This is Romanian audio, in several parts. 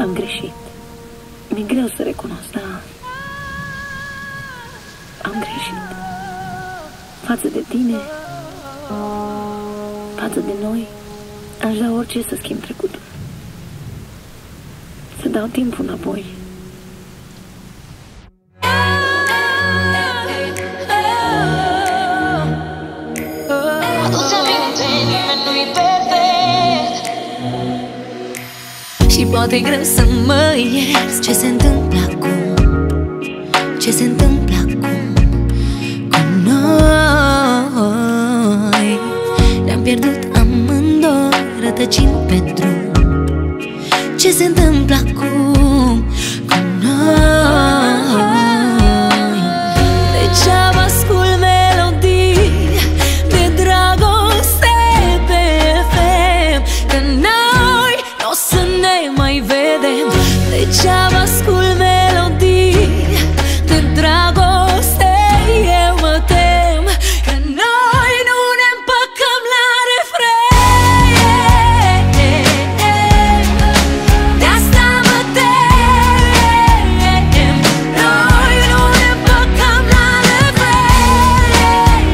Am greșit. Mi-e greu să recunosc, dar am greșit. Față de tine, față de noi, aș da orice să schimb trecutul. Să dau timpul înapoi. Și poate e greu să mă ierți. Ce se întâmplă acum? Ce se întâmplă acum cu noi? Ne-am pierdut amândoi, rătăcind pe drum. Ce se întâmplă acum cu noi? Degeaba ascult melodii de dragoste pe FM, că noi n-o să ne mai vedem. Degeaba ascult melodii de dragoste, eu mă tem că noi nu ne împăcăm la refren. De asta mă tem, noi nu ne împăcăm la refren.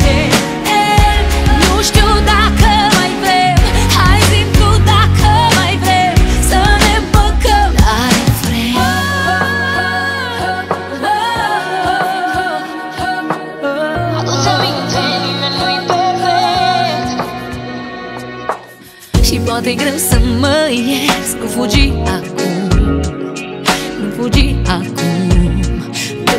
Nu știu dacă mai vrem, hai zi-mi tu dacă mai vrem să ne împăcăm la refren. Adu-ți aminte, nimeni nu-i perfect. Și poate e greu să mă ierți. Nu fugi acum, nu fugi acum de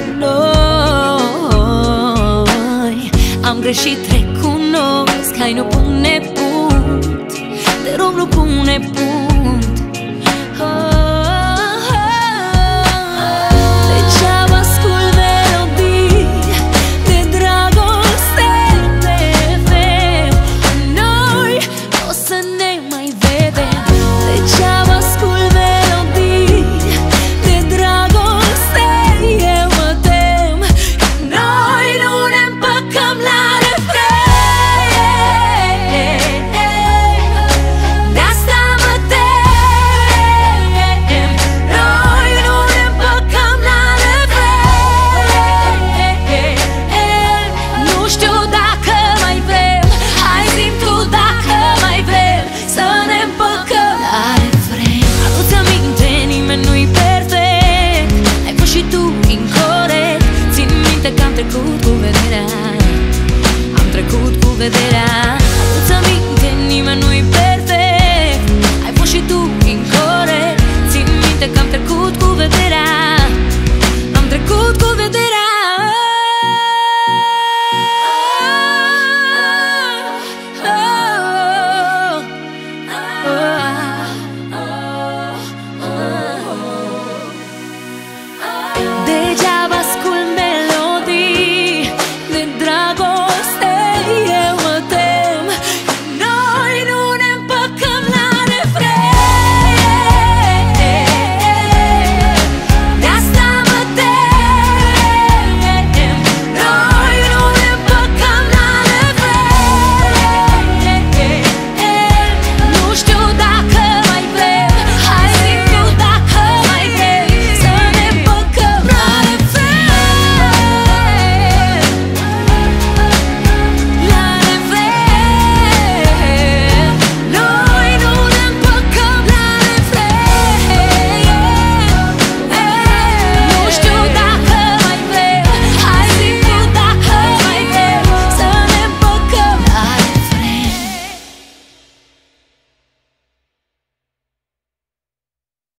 noi. Am greșit, recunosc, hai nu pune punct. Te rog, nu pune punct.